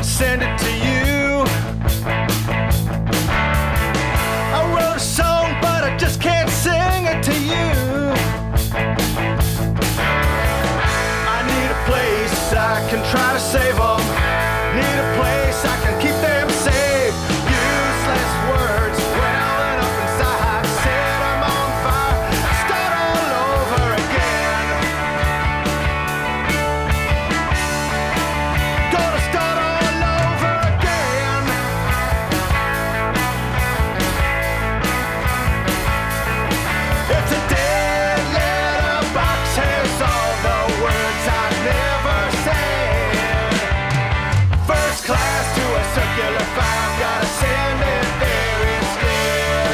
send it to you. I wrote a song, but I just can't sing it to you. I need a place I can try to save them. Need a place I can keep them safe. Useless words welling up inside. Set them on fire. Start all over again. Gonna start all over again. It's a dead letter box. Has all the words I never said. First class to a circular file. Gotta send it there instead.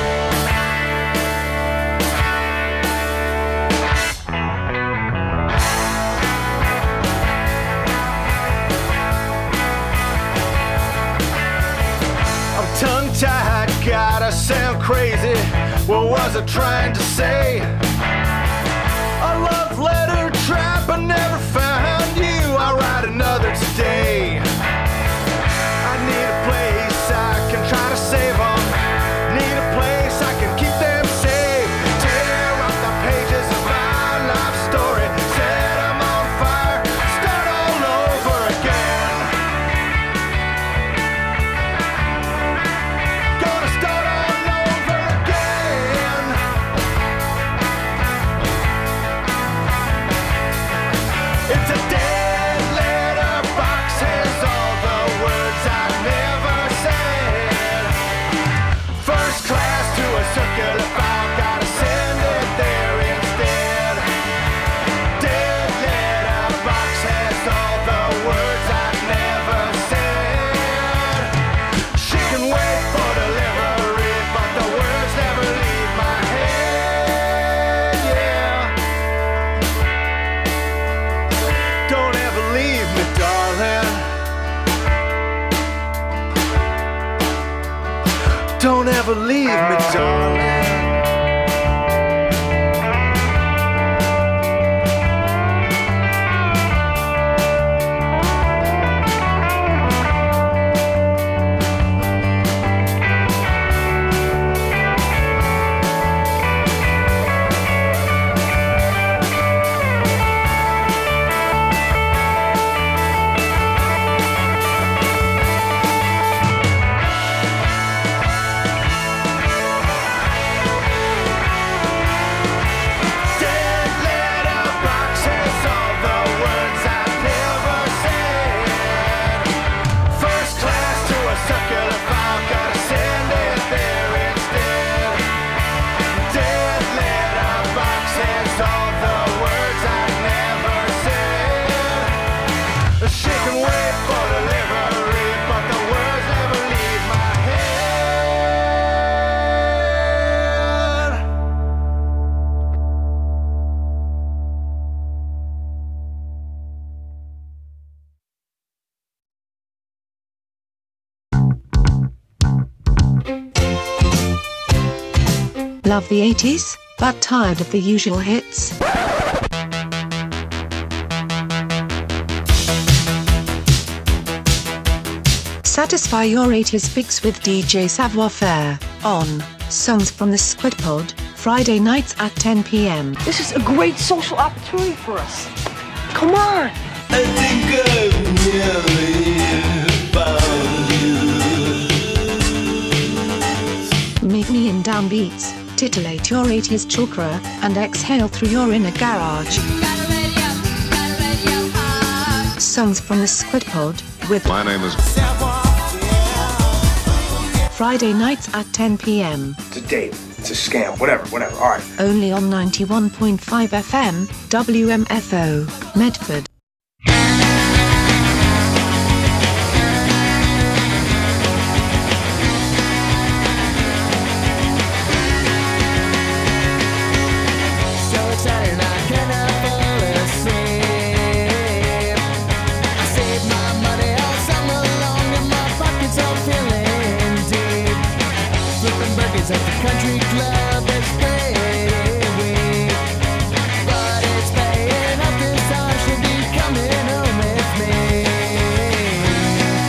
I'm tongue-tied, gotta sound crazy. What was I trying to say? A love letter trap, I never found you. I'll write another today. I need a place I can try to save them. Need a place I can keep them safe. Tear up the pages of my life story. Set them on fire. Start all over again. Gonna start all over again. It's a dead letter box. Has all the words I never said. First class to a circular file. Gotta send it there instead. Dead letter box has all the words I never said. She can wait for delivery, but the words never leave my head. Yeah. Don't ever leave me, darling. Don't ever leave me, darling. Dead letter box has all the words I never said. First class to a circular file. Gotta send it there instead. Dead letter box has all the words I never said. She can wait for delivery, but the words never leave my head. Love the 80s, but tired of the usual hits? Satisfy your 80s fix with DJ Savoir Faire on Songs from the Squid Pod, Friday nights at 10 p.m. This is a great social opportunity for us. Come on. I think I've nearly found you. Meet me in downbeats, titillate your 80s chakra, and exhale through your inner garage. Songs from the Squid Pod with My name is Friday nights at 10 p.m. It's a date. It's a scam. Whatever. All right. Only on 91.5 FM, WMFO, Medford. So excited I cannot fall asleep. I saved my money all summer long and my pockets all feeling deep. Flipping burgers at the country club is pretty weak, but it's paying up this time. She'll be coming home with me.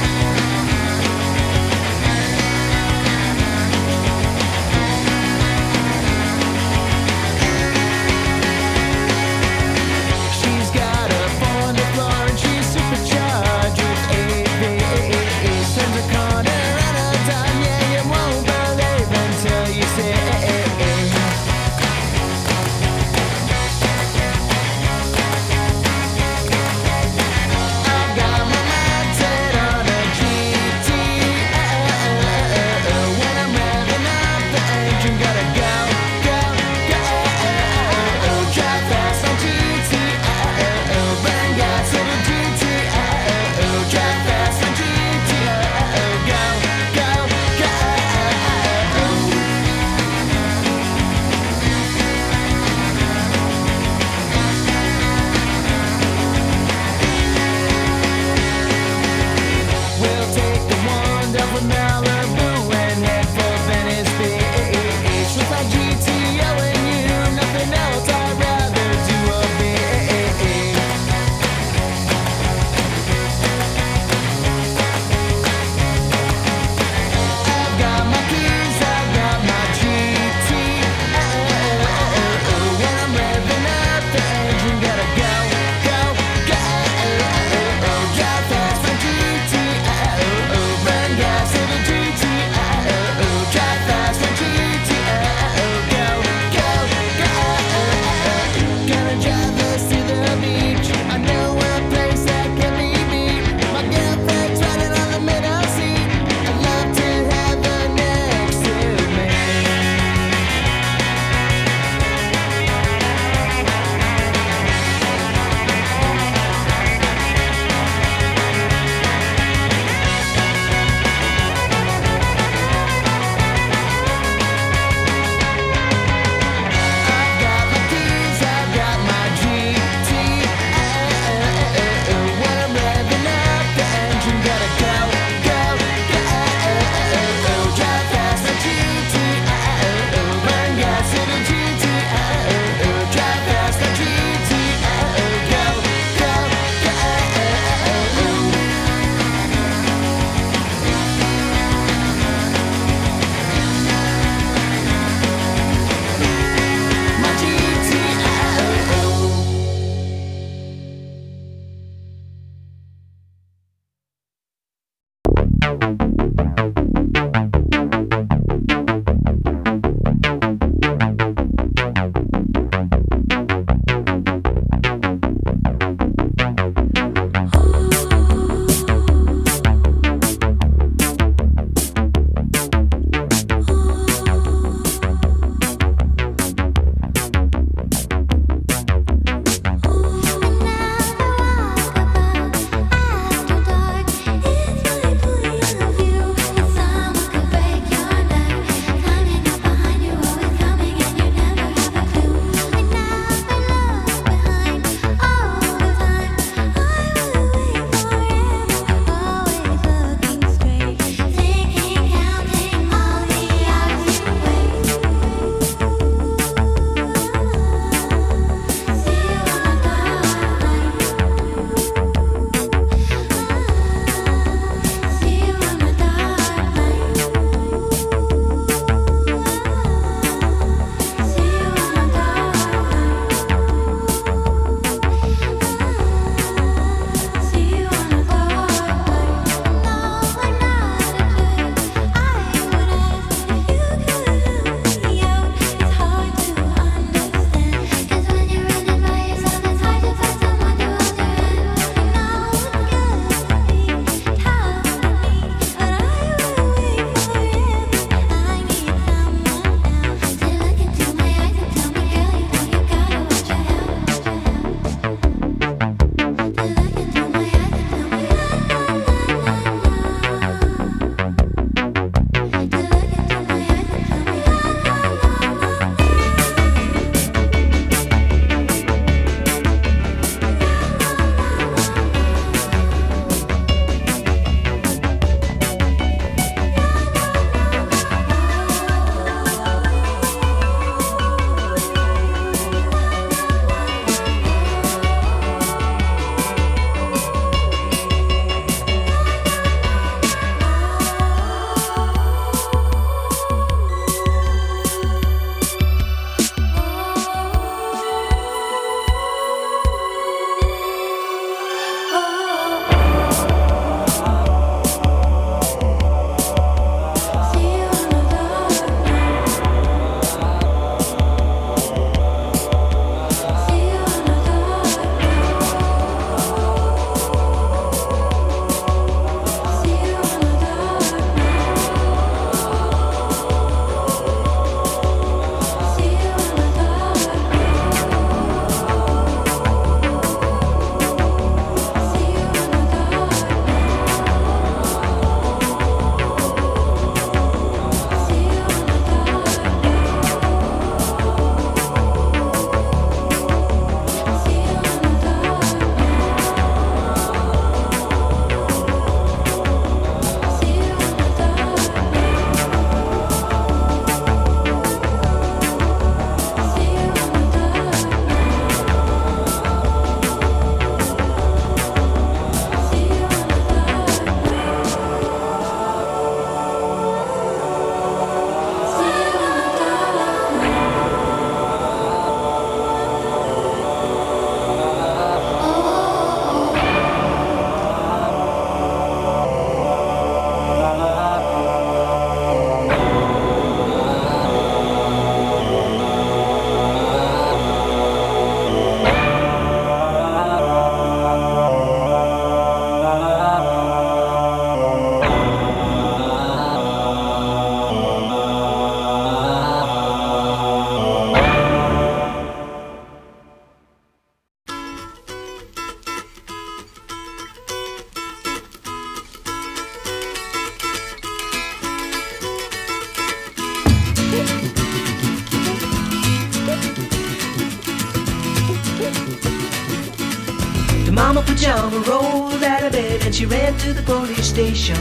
Mama Pajama rolled out of bed and she ran to the police station.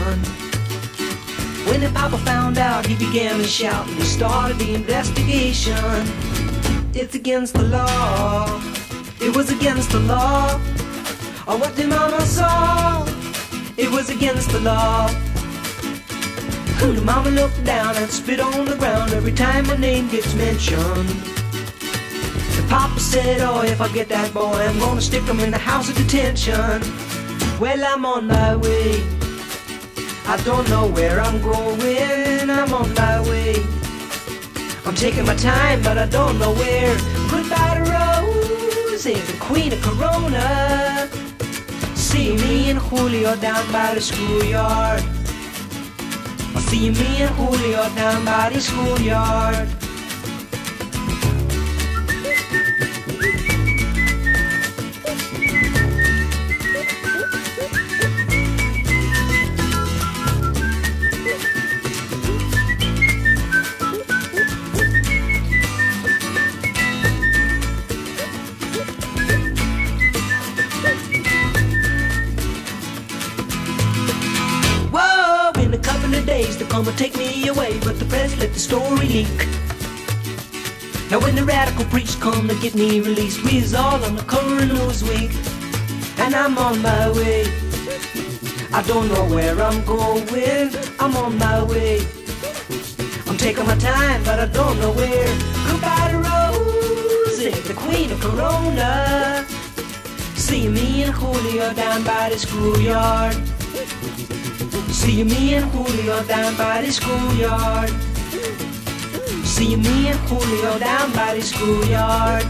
When the papa found out, he began to shout and he started the investigation. It's against the law. It was against the law. Oh, what the mama saw, it was against the law. The mama looked down and spit on the ground every time my name gets mentioned. The papa said, oh, if I get that boy, I'm gonna stick him in the house of detention. Well, I'm on my way. I don't know where I'm going, I'm on my way. I'm taking my time, but I don't know where. Goodbye to Rosie, the queen of Corona. See me and Julio down by the schoolyard. I'll see me and Julio down by the schoolyard. They'll come and take me away, but the press let the story leak. Now when the radical preach come to get me released, we's all on the cover of Newsweek, and I'm on my way. I don't know where I'm going, I'm on my way. I'm taking my time, but I don't know where. Goodbye to Rosie, the queen of Corona. See me and Julio down by the schoolyard. See me and Julio down by the schoolyard. See me and Julio down by the schoolyard.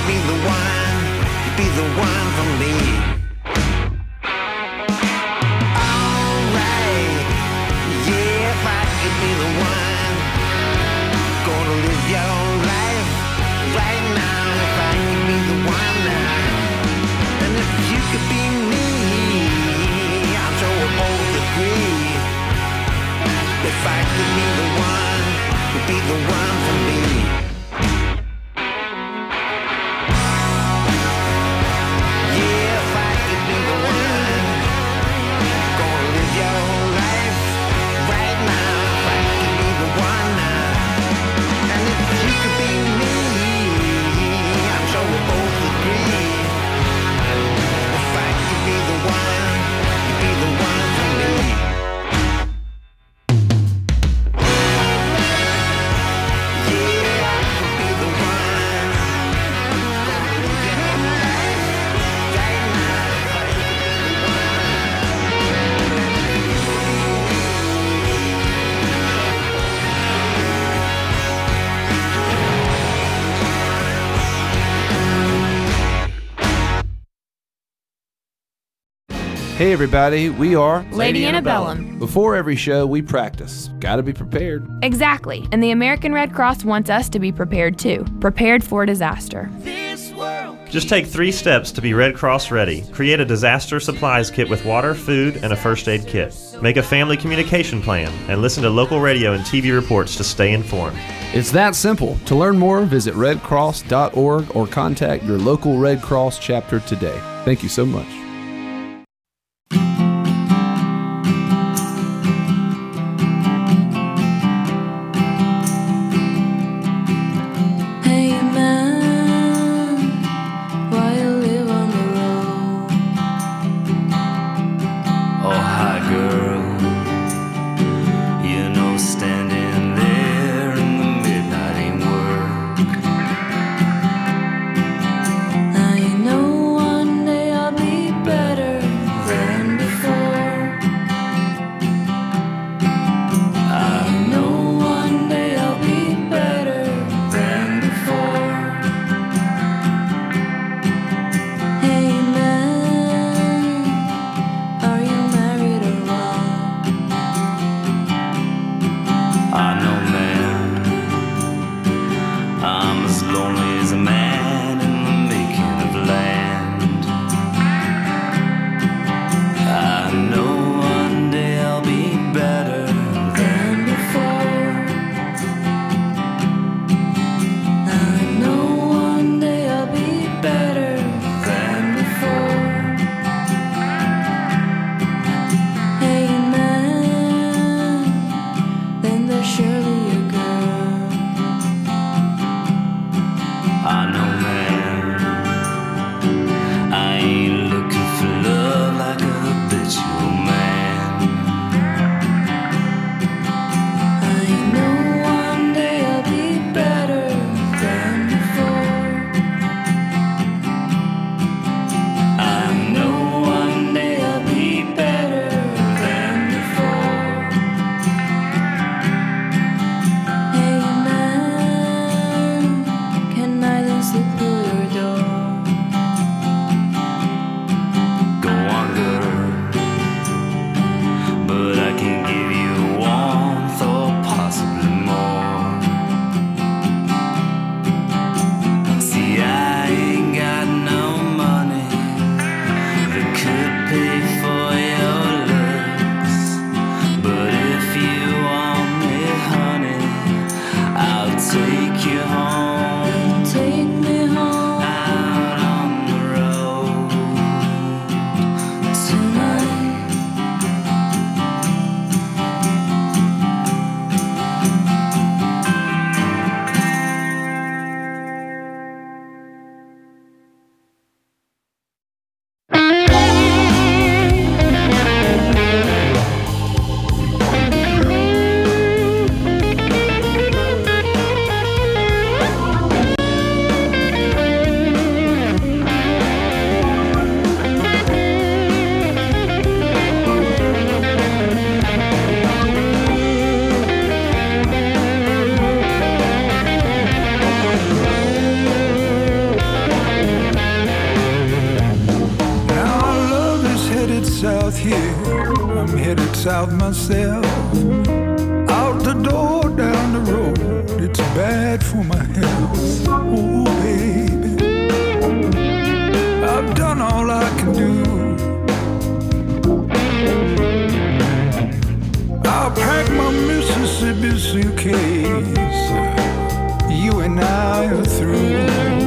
could be the one, you'd be the one for me. Alright, yeah, if I could be the one, gonna live your life right now. If I could be the one now, and if you could be me, I'm sure we both agree. If I could be the one, you'd be the one for me. Yeah, if I could be the one, gonna live your life right now. If I could be the one now, and if you could be me, I'm sure we both agree. If I could be the one, you'd be the one for me. Hey everybody, we are Lady Antebellum. Before every show, we practice. Gotta be prepared. Exactly, and the American Red Cross wants us to be prepared too. Prepared for disaster. Just take 3 steps to be Red Cross ready. Create a disaster supplies kit with water, food, and a first aid kit. Make a family communication plan, and listen to local radio and TV reports to stay informed. It's that simple. To learn more, visit redcross.org or contact your local Red Cross chapter today. Thank you so much. Slip south myself. Out the door, down the road, it's bad for my health. Oh, baby, I've done all I can do. I'll pack my Mississippi suitcase. You and I are through.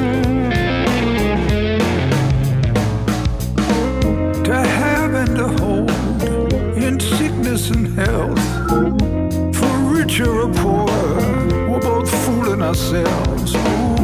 To have and to hold, in sickness and health, for richer or poorer, we're both fooling ourselves. Oh,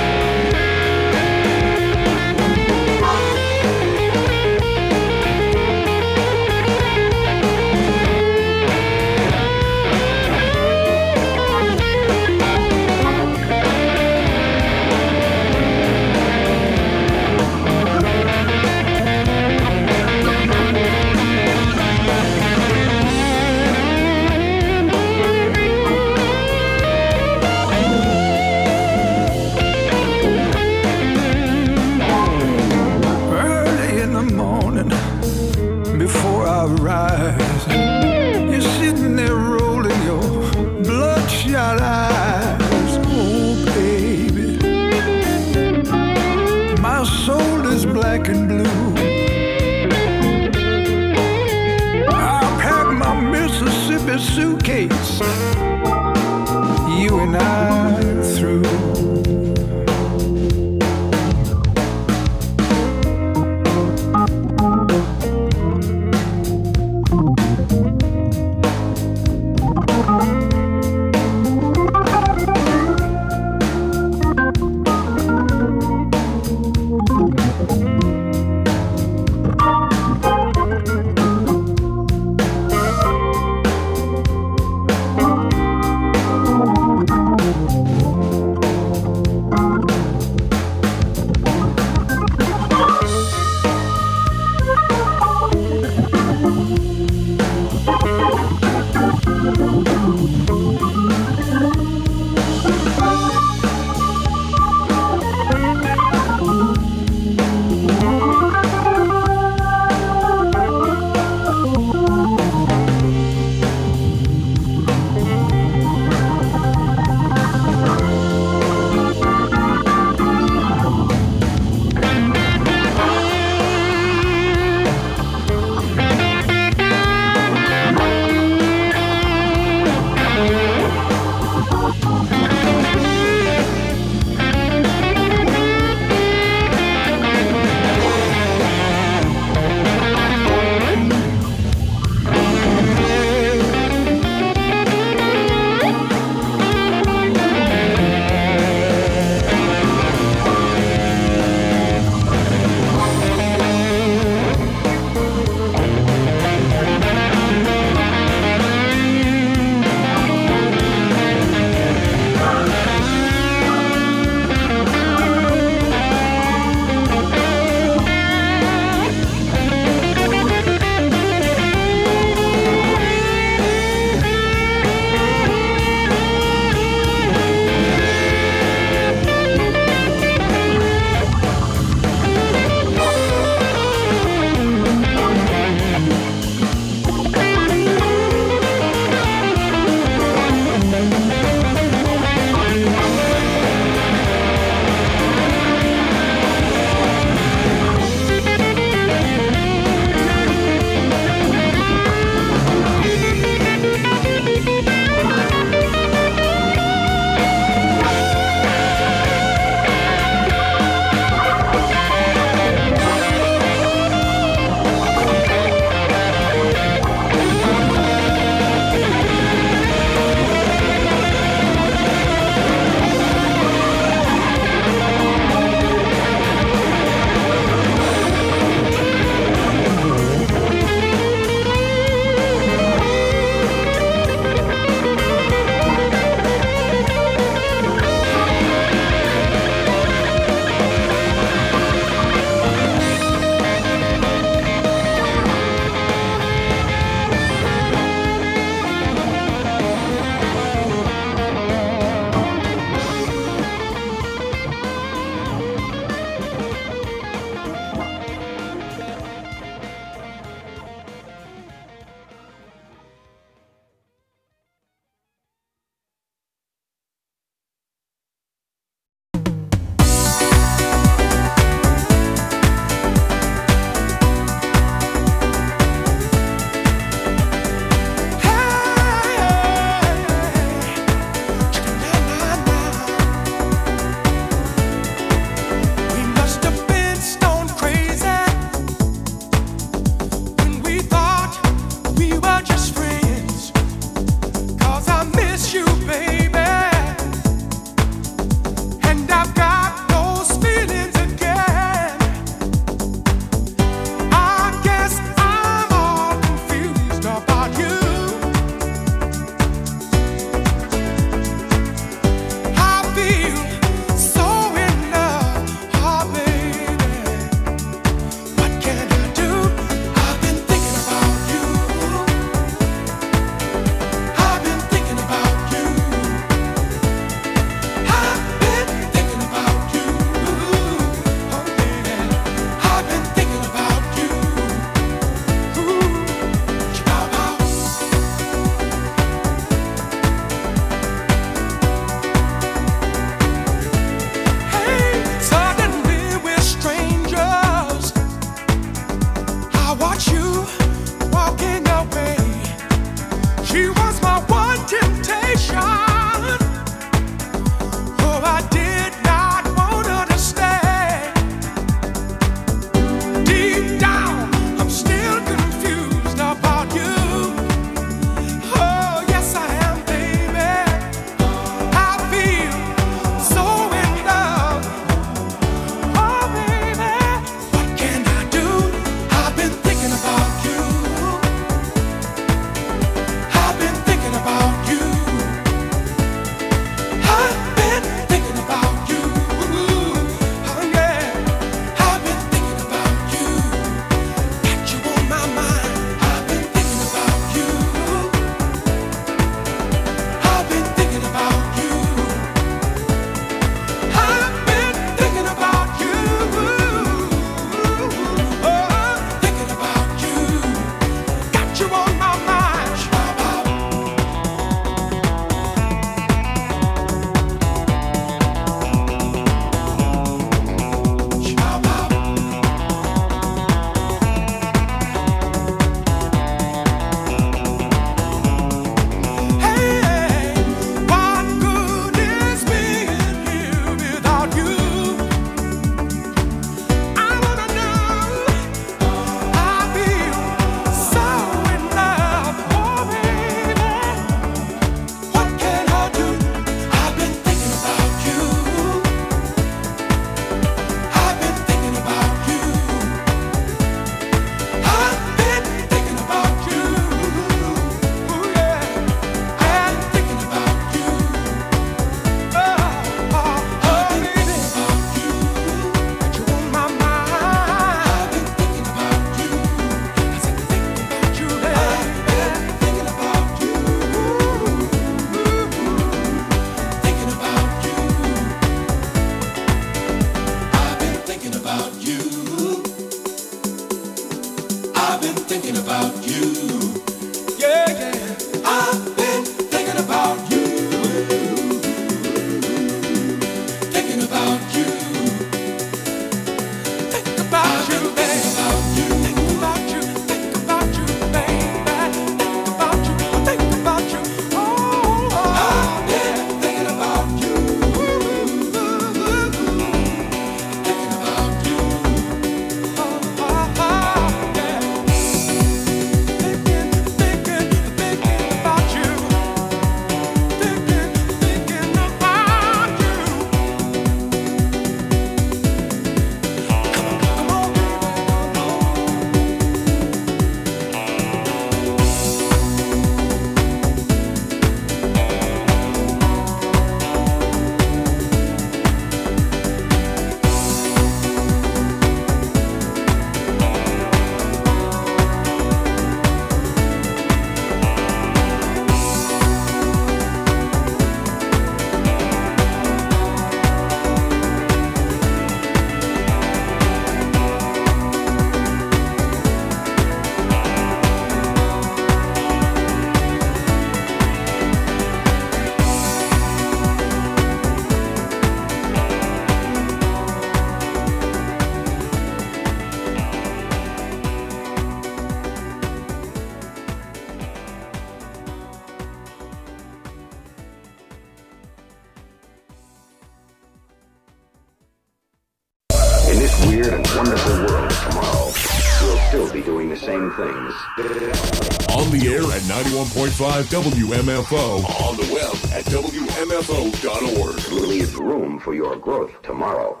this weird and wonderful world tomorrow, we'll still be doing the same things. On the air at 91.5 WMFO. On the web at WMFO.org. Leave room for your growth tomorrow.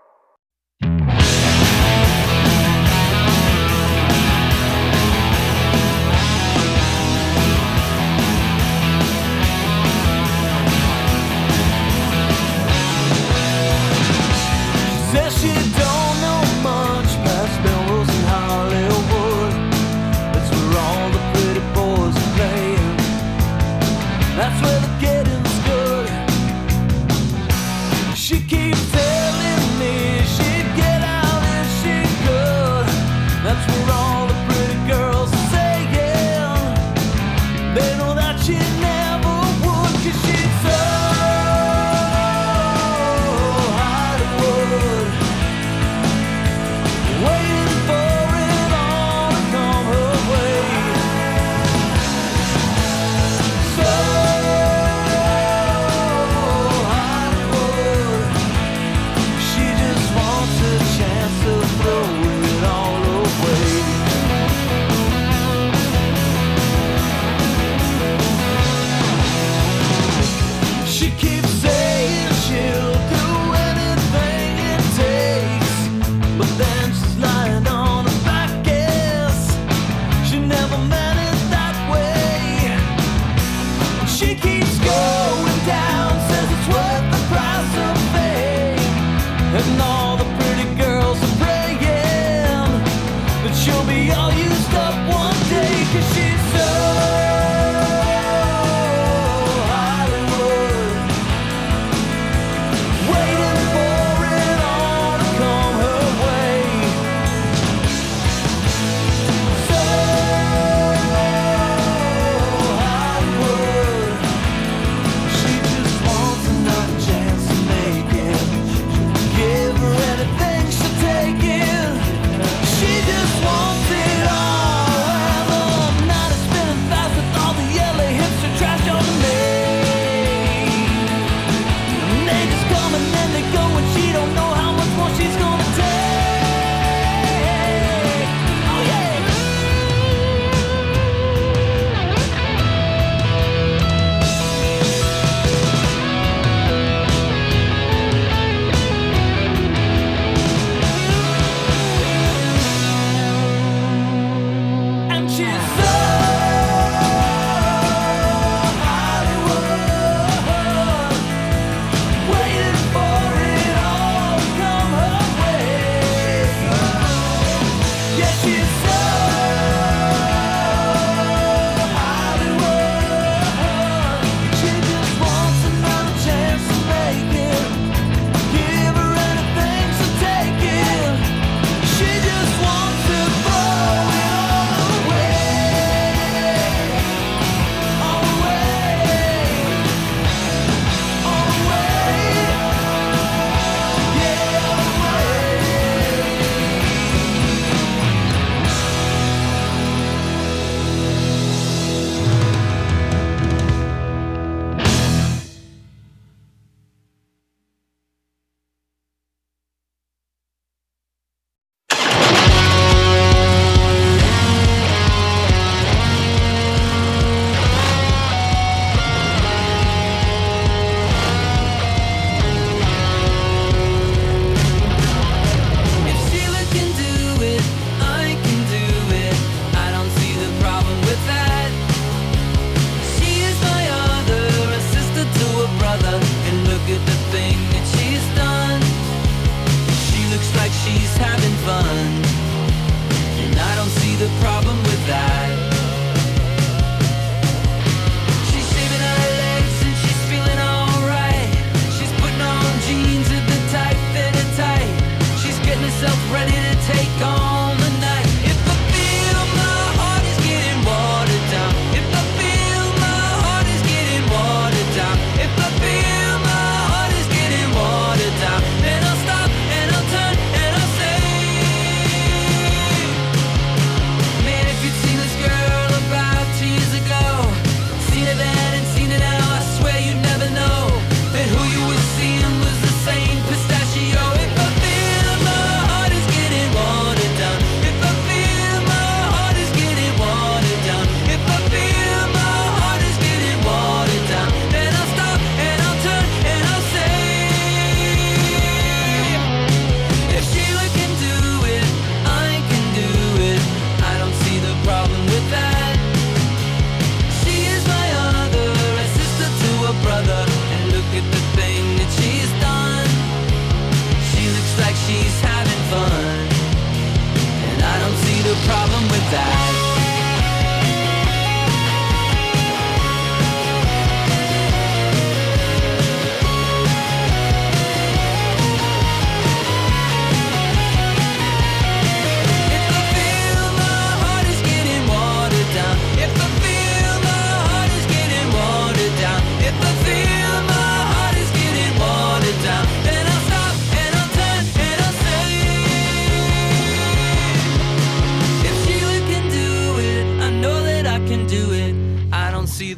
Says she don't know much past Melrose and Hollywood. That's where all the pretty boys are playing. That's where the getting's good. She keeps telling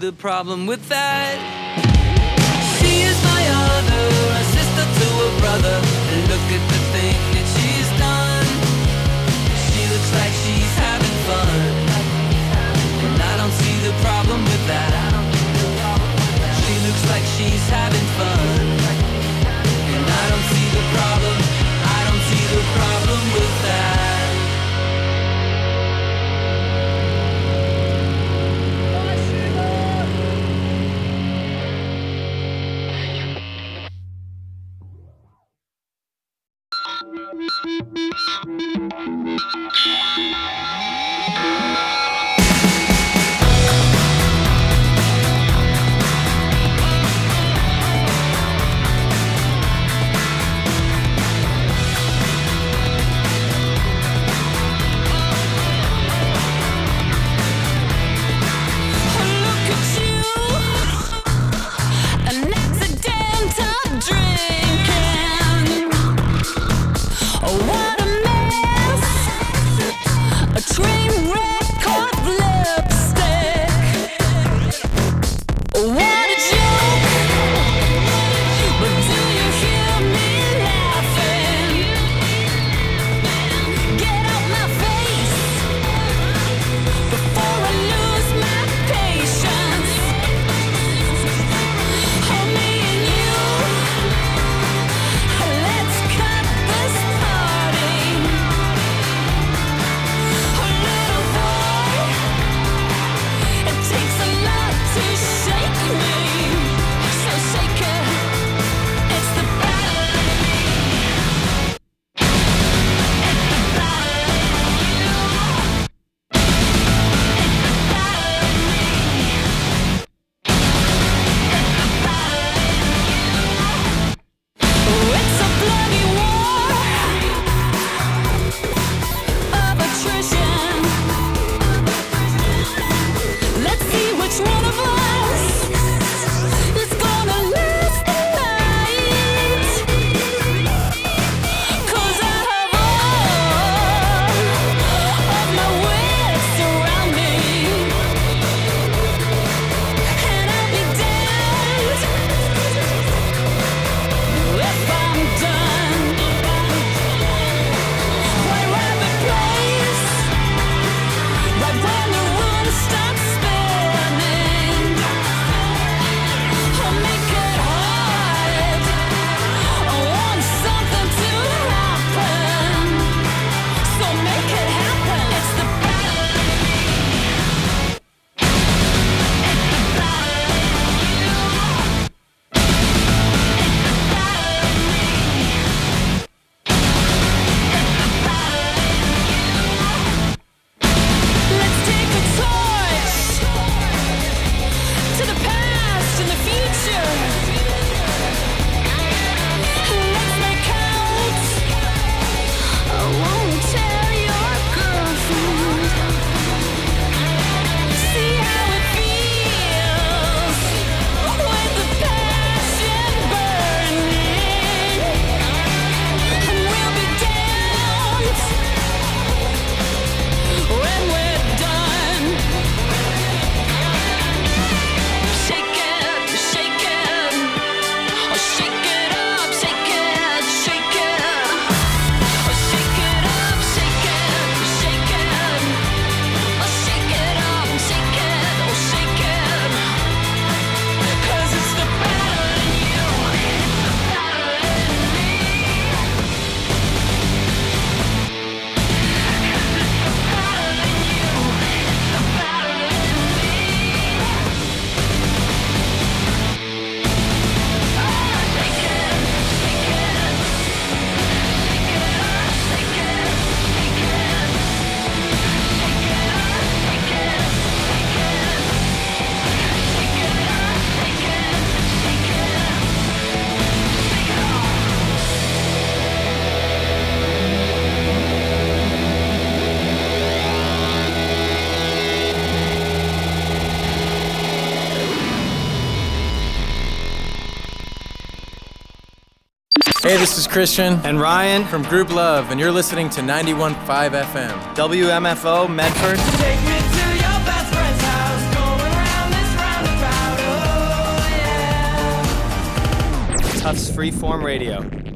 the problem with that. She is my other, a sister to a brother. Look at the thing that she's done. She looks like she's having fun, and I don't see the problem with that. She looks like she's having fun, and I don't see the problem. I don't see the problem with that. Hey, this is Christian and Ryan from Group Love, and you're listening to 91.5 FM. WMFO Medford. Take me to your best friend's house, going around this roundabout. Freeform Radio.